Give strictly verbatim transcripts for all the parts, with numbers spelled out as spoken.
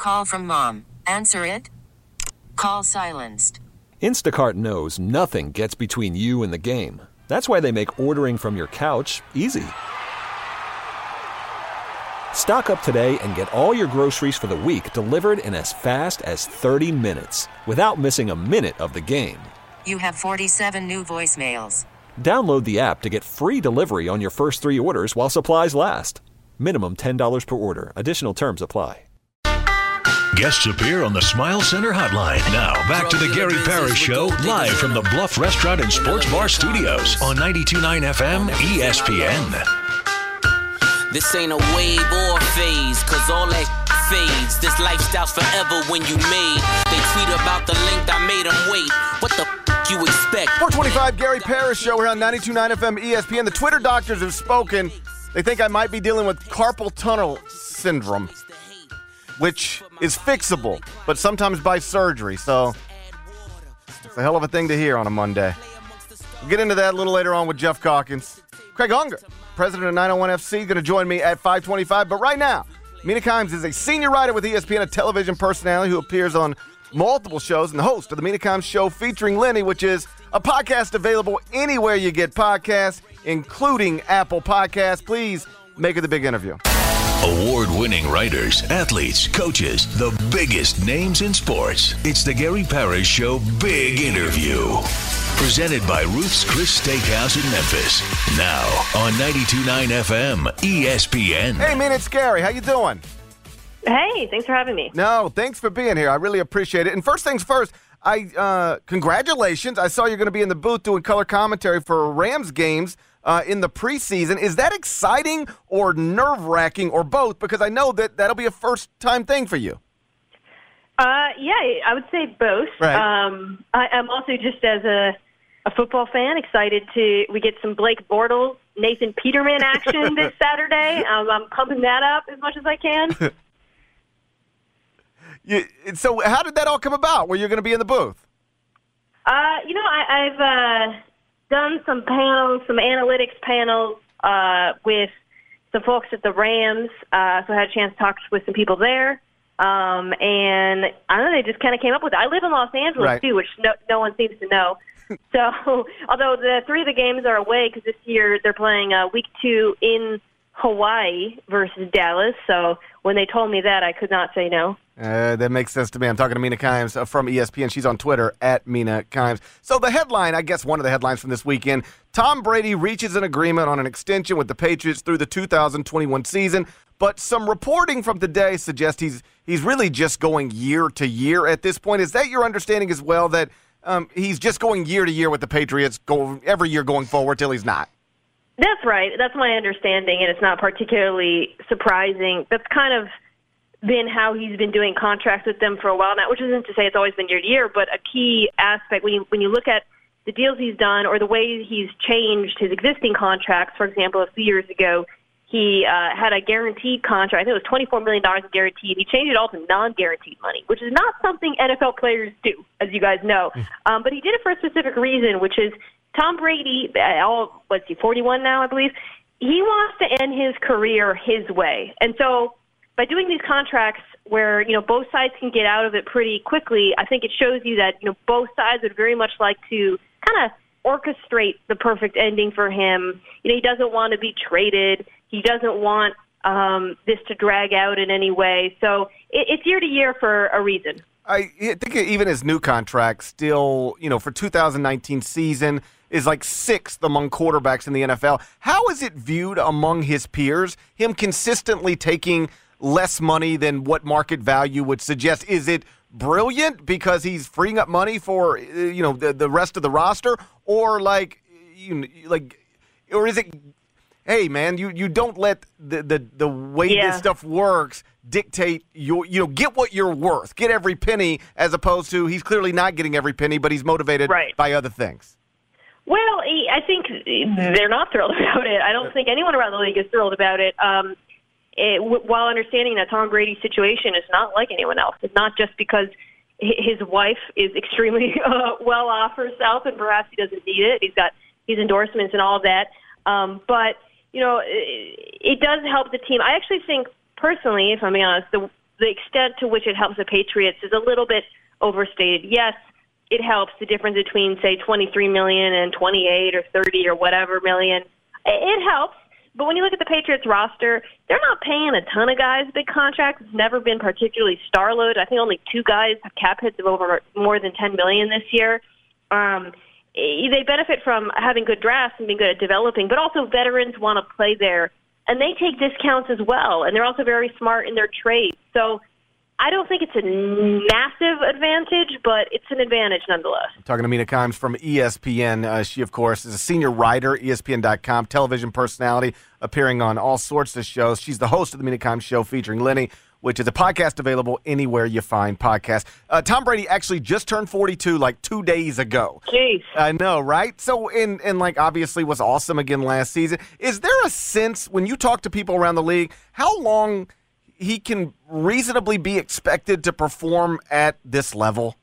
Call from mom. Answer it. Call silenced. Instacart knows nothing gets between you and the game. That's why they make ordering from your couch easy. Stock up today and get all your groceries for the week delivered in as fast as thirty minutes without missing a minute of the game. You have forty-seven new voicemails. Download the app to get free delivery on your first three orders while supplies last. Minimum ten dollars per order. Additional terms apply. Guests appear on the Smile Center hotline. Now, back to the Gary Parrish Show, live from the Bluff Restaurant and Sports Bar Studios on ninety-two point nine F M E S P N. This ain't a wave or a phase, cause all that fades. This lifestyle's forever when you made. They tweet about the length, I made them wait. What the f*** you expect? four twenty-five Gary Parrish Show here on ninety-two point nine F M E S P N. The Twitter doctors have spoken. They think I might be dealing with carpal tunnel syndrome, which is fixable, but sometimes by surgery. So it's a hell of a thing to hear on a Monday. We'll get into that a little later on with Jeff Calkins. Craig Unger, president of nine oh one F C, going to join me at five twenty-five. But right now, Mina Kimes is a senior writer with E S P N, a television personality who appears on multiple shows, and the host of the Mina Kimes Show featuring Lenny, which is a podcast available anywhere you get podcasts, including Apple Podcasts. Please make it the big interview. Award-winning writers, athletes, coaches, the biggest names in sports. It's the Gary Parrish Show Big Interview. Presented by Ruth's Chris Steakhouse in Memphis. Now on ninety-two point nine F M E S P N. Hey, man, it's Gary. How you doing? Hey, thanks for having me. No, thanks for being here. I really appreciate it. And first things first, I uh, congratulations. I saw you're going to be in the booth doing color commentary for Rams games uh, in the preseason. Is that exciting or nerve-wracking or both? Because I know that that'll be a first-time thing for you. Uh, yeah, I would say both. Right. Um, I, I'm also just as a, a football fan excited to we get some Blake Bortles, Nathan Peterman action this Saturday. Um, I'm pumping that up as much as I can. You, so how did that all come about, where you're going to be in the booth? Uh, you know, I, I've uh, done some panels, some analytics panels uh, with some folks at the Rams, uh, so I had a chance to talk with some people there. Um, and I don't know, they just kind of came up with it. I live in Los Angeles, right, too, which no, no one seems to know. So, although the three of the games are away, because this year they're playing uh, week two in Hawaii versus Dallas. So when they told me that, I could not say no. Uh, that makes sense to me. I'm talking to Mina Kimes uh, from E S P N. She's on Twitter, at Mina Kimes. So the headline, I guess one of the headlines from this weekend, Tom Brady reaches an agreement on an extension with the Patriots through the two thousand twenty-one season. But some reporting from today suggests he's he's really just going year to year at this point. Is that your understanding as well, that um, he's just going year to year with the Patriots, go every year going forward till he's not? That's right. That's my understanding, and it's not particularly surprising. That's kind of been how he's been doing contracts with them for a while now, which isn't to say it's always been year to year, but a key aspect when you when you look at the deals he's done or the way he's changed his existing contracts. For example, a few years ago, he uh, had a guaranteed contract. I think it was twenty-four million dollars guaranteed. He changed it all to non-guaranteed money, which is not something N F L players do, as you guys know. Um, but he did it for a specific reason, which is Tom Brady, all, what's he, forty-one now, I believe, he wants to end his career his way. And so by doing these contracts where, you know, both sides can get out of it pretty quickly, I think it shows you that, you know, both sides would very much like to kind of orchestrate the perfect ending for him. You know, he doesn't want to be traded. He doesn't want um, this to drag out in any way. So it, it's year to year for a reason. I think even his new contract still, you know, for two thousand nineteen season is like sixth among quarterbacks in the N F L. How is it viewed among his peers, him consistently taking less money than what market value would suggest? Is it brilliant because he's freeing up money for, you know, the, the rest of the roster, or like, you like, or is it, hey man, you, you don't let the the, the way yeah. this stuff works dictate your, you know, get what you're worth, get every penny, as opposed to he's clearly not getting every penny, but he's motivated right. by other things? Well, I think they're not thrilled about it. I don't think anyone around the league is thrilled about it. Um, It, while understanding that Tom Brady's situation is not like anyone else. It's not just because his wife is extremely uh, well off herself and perhaps he doesn't need it. He's got his endorsements and all of that. Um, but, you know, it, it does help the team. I actually think, personally, if I'm being honest, the, the extent to which it helps the Patriots is a little bit overstated. Yes, it helps the difference between, say, twenty-three million dollars and twenty-eight or thirty or whatever million. It helps. But when you look at the Patriots roster, they're not paying a ton of guys big contracts. It's never been particularly star-loaded. I think only two guys have cap hits of over more than ten million dollars this year. Um, they benefit from having good drafts and being good at developing, but also veterans want to play there. And they take discounts as well, and they're also very smart in their trades. So I don't think it's a massive advantage, but it's an advantage nonetheless. I'm talking to Mina Kimes from E S P N. Uh, she, of course, is a senior writer, E S P N dot com, television personality, appearing on all sorts of shows. She's the host of the Mina Kimes Show featuring Lenny, which is a podcast available anywhere you find podcasts. Uh, Tom Brady actually just turned forty-two like two days ago. Jeez. I know, right? So, and, and like, obviously was awesome again last season. Is there a sense, when you talk to people around the league, how long he can reasonably be expected to perform at this level?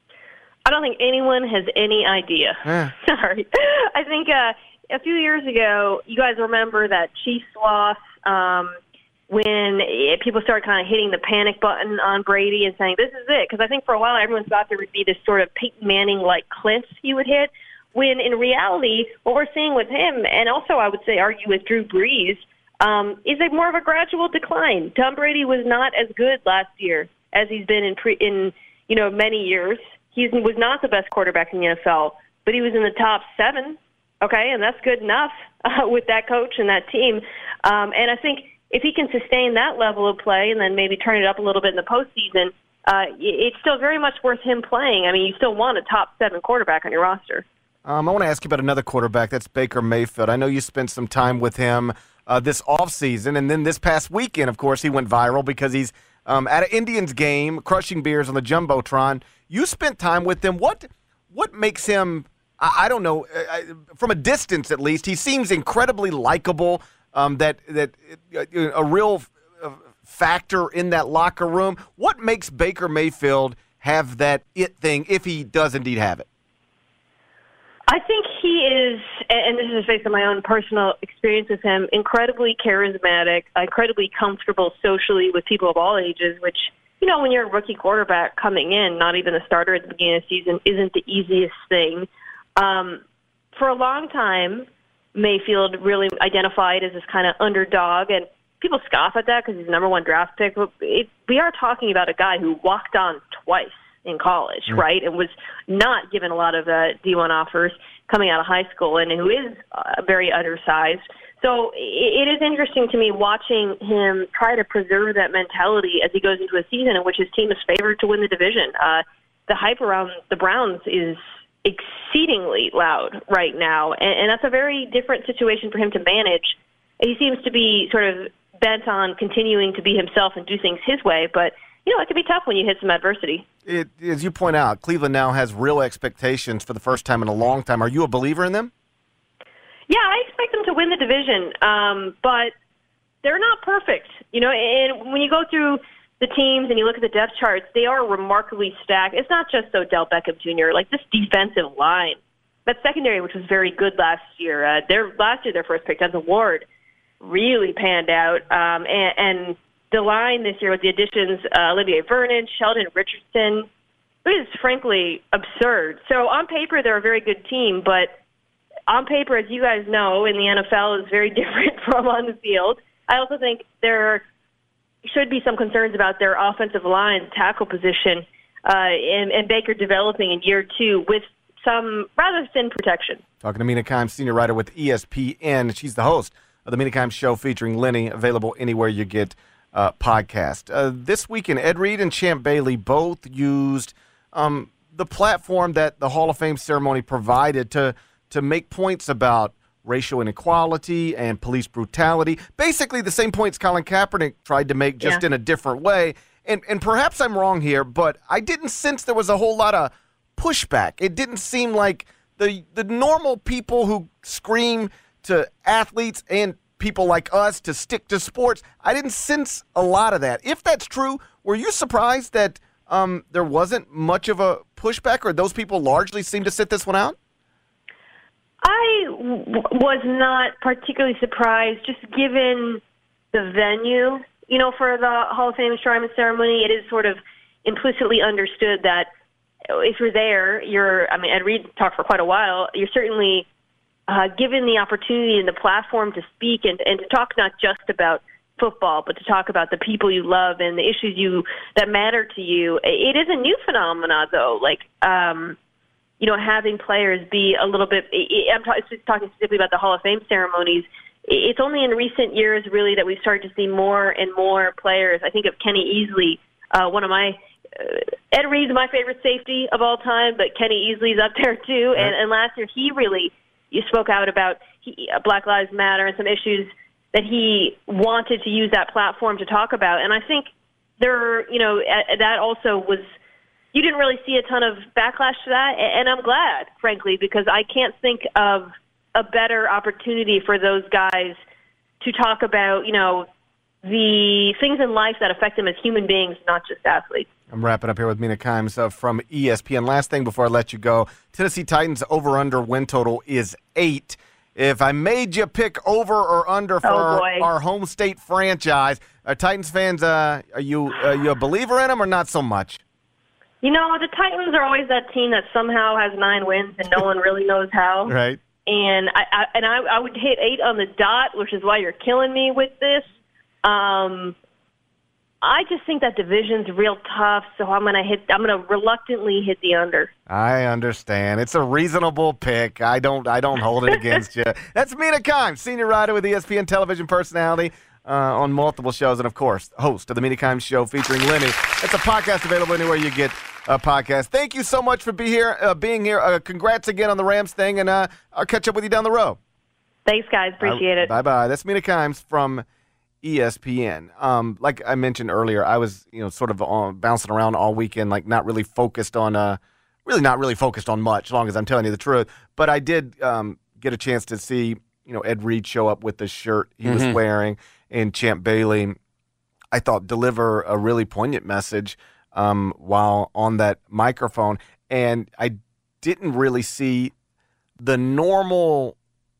I don't think anyone has any idea. Eh. Sorry. I think uh, a few years ago, you guys remember that Chiefs loss um, when it, people started kind of hitting the panic button on Brady and saying, this is it. Because I think for a while, everyone thought there would be this sort of Peyton Manning-like cliff he would hit, when in reality, what we're seeing with him, and also I would say argue with Drew Brees, Um, is a more of a gradual decline. Tom Brady was not as good last year as he's been in pre, in you know many years. He was not the best quarterback in the N F L, but he was in the top seven. Okay, and that's good enough uh, with that coach and that team. Um, and I think if he can sustain that level of play and then maybe turn it up a little bit in the postseason, uh, it's still very much worth him playing. I mean, you still want a top seven quarterback on your roster. Um, I want to ask you about another quarterback. That's Baker Mayfield. I know you spent some time with him Uh, this offseason, and then this past weekend, of course, he went viral because he's um, at an Indians game, crushing beers on the Jumbotron. You spent time with him. What what makes him, I, I don't know, I, from a distance at least, he seems incredibly likable, um, that, that uh, a real uh, factor in that locker room. What makes Baker Mayfield have that it thing, if he does indeed have it? I think he is, and this is based on my own personal experience with him, incredibly charismatic, incredibly comfortable socially with people of all ages, which, you know, when you're a rookie quarterback coming in, not even a starter at the beginning of the season, isn't the easiest thing. Um, for a long time, Mayfield really identified as this kind of underdog, and people scoff at that because he's the number one draft pick. But it, we are talking about a guy who walked on twice in college, mm. right, and was not given a lot of uh, D one offers coming out of high school, and who is uh, very undersized. So it, it is interesting to me watching him try to preserve that mentality as he goes into a season in which his team is favored to win the division. Uh, the hype around the Browns is exceedingly loud right now, and, and that's a very different situation for him to manage. He seems to be sort of bent on continuing to be himself and do things his way, but you know, it can be tough when you hit some adversity. It, as you point out, Cleveland now has real expectations for the first time in a long time. Are you a believer in them? Yeah, I expect them to win the division, um, but they're not perfect. You know, and when you go through the teams and you look at the depth charts, they are remarkably stacked. It's not just Odell Beckham Junior Like this defensive line, that secondary, which was very good last year. Uh, their last year, their first pick, Denzel Ward, really panned out, um, and. and the line this year with the additions, uh, Olivier Vernon, Sheldon Richardson, it is frankly absurd. So on paper, they're a very good team, but on paper, as you guys know, in the N F L is very different from on the field. I also think there should be some concerns about their offensive line, tackle position, uh, and, and Baker developing in year two with some rather thin protection. Talking to Mina Kimes, senior writer with E S P N. She's the host of the Mina Kimes Show featuring Lenny, available anywhere you get Uh, podcast. Uh, this weekend, Ed Reed and Champ Bailey both used um, the platform that the Hall of Fame ceremony provided to to make points about racial inequality and police brutality. Basically, the same points Colin Kaepernick tried to make, just yeah. in a different way. And and perhaps I'm wrong here, but I didn't sense there was a whole lot of pushback. It didn't seem like the the normal people who scream to athletes and people like us to stick to sports, I didn't sense a lot of that. If that's true, were you surprised that um, there wasn't much of a pushback, or those people largely seemed to sit this one out? I w- was not particularly surprised, just given the venue. you know, for the Hall of Fame enshrinement ceremony, it is sort of implicitly understood that if you're there, you're, I mean, Ed Reed talked for quite a while, you're certainly uh, given the opportunity and the platform to speak and, and to talk not just about football, but to talk about the people you love and the issues you that matter to you. It is a new phenomenon, though, like, um, you know, having players be a little bit, I'm talking specifically about the Hall of Fame ceremonies. It's only in recent years, really, that we've started to see more and more players. I think of Kenny Easley, uh, one of my, uh, Ed Reed's my favorite safety of all time, but Kenny Easley's up there too. And, and last year, he really you spoke out about he, uh, Black Lives Matter and some issues that he wanted to use that platform to talk about. And I think there, you know, uh, that also was, you didn't really see a ton of backlash to that. And I'm glad, frankly, because I can't think of a better opportunity for those guys to talk about, you know, the things in life that affect them as human beings, not just athletes. I'm wrapping up here with Mina Kimes uh, from E S P N. Last thing before I let you go, Tennessee Titans over-under win total is eight. If I made you pick over or under for oh, our, our home state franchise, are Titans fans, uh, are you are you a believer in them or not so much? You know, the Titans are always that team that somehow has nine wins and no one really knows how. Right. And I, I and I, I would hit eight on the dot, which is why you're killing me with this. Um, I just think that division's real tough, so I'm gonna hit. I'm gonna reluctantly hit the under. I understand. It's a reasonable pick. I don't. I don't hold it against you. That's Mina Kimes, senior writer with E S P N television personality uh, on multiple shows, and of course, host of the Mina Kimes Show featuring Lenny. It's a podcast available anywhere you get a podcast. Thank you so much for be here, uh, being here. Uh, congrats again on the Rams thing, and uh, I'll catch up with you down the road. Thanks, guys. Appreciate uh, it. Bye bye. That's Mina Kimes from E S P N. Um, like I mentioned earlier, I was, you know, sort of on, bouncing around all weekend, like not really focused on, uh, really not really focused on much, as long as I'm telling you the truth. But I did um, get a chance to see, you know, Ed Reed show up with the shirt he mm-hmm. was wearing, and Champ Bailey, I thought, deliver a really poignant message um, while on that microphone. And I didn't really see the normal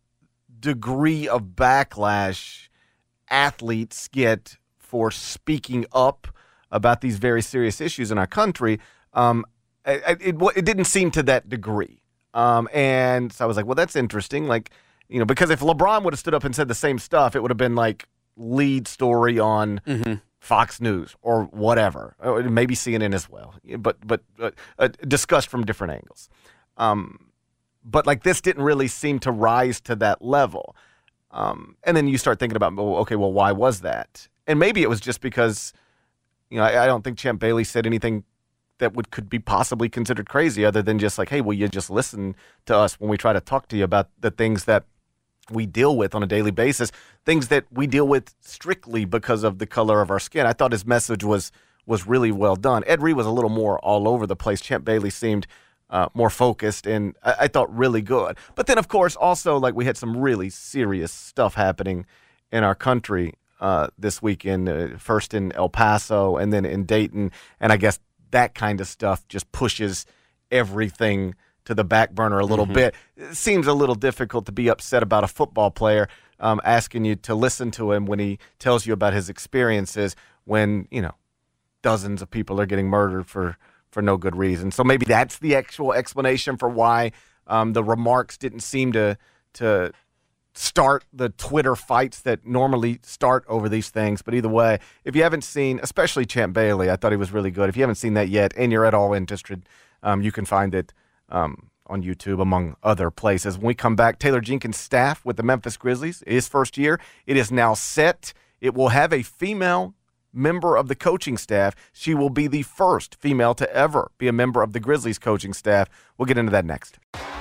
degree of backlash athletes get for speaking up about these very serious issues in our country. Um, it, it, it didn't seem to that degree. Um, and so I was like, well, that's interesting. Like, you know, because if LeBron would have stood up and said the same stuff, it would have been like lead story on mm-hmm. Fox News or whatever, or maybe C N N as well, but, but uh, uh, discussed from different angles. Um, but like this didn't really seem to rise to that level. Um, and then you start thinking about, well, okay, well, why was that? And maybe it was just because, you know, I, I don't think Champ Bailey said anything that would could be possibly considered crazy other than just like, hey, will you just listen to us when we try to talk to you about the things that we deal with on a daily basis, things that we deal with strictly because of the color of our skin. I thought his message was was really well done. Ed Reed was a little more all over the place. Champ Bailey seemed Uh, more focused, and I, I thought really good. But then, of course, also, like, we had some really serious stuff happening in our country uh, this weekend, uh, first in El Paso and then in Dayton, and I guess that kind of stuff just pushes everything to the back burner a little mm-hmm. bit. It seems a little difficult to be upset about a football player um, asking you to listen to him when he tells you about his experiences when, you know, dozens of people are getting murdered for for no good reason. So maybe that's the actual explanation for why um, the remarks didn't seem to to start the Twitter fights that normally start over these things. But either way, if you haven't seen, especially Champ Bailey, I thought he was really good. If you haven't seen that yet and you're at all interested, um, you can find it um, on YouTube, among other places. When we come back, Taylor Jenkins' staff with the Memphis Grizzlies, his first year, it is now set. It will have a female member of the coaching staff. She will be the first female to ever be a member of the Grizzlies coaching staff. We'll get into that next.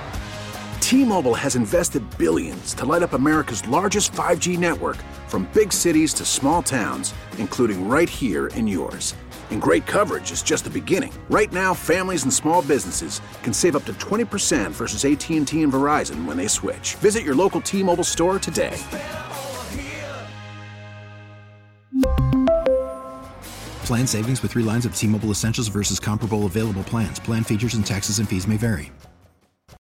T-Mobile has invested billions to light up America's largest five G network, from big cities to small towns, including right here in yours. And great coverage is just the beginning. Right now, families and small businesses can save up to twenty percent versus A T and T and Verizon when they switch. Visit your local T-Mobile store today. Plan savings with three lines of T-Mobile Essentials versus comparable available plans. Plan features and taxes and fees may vary.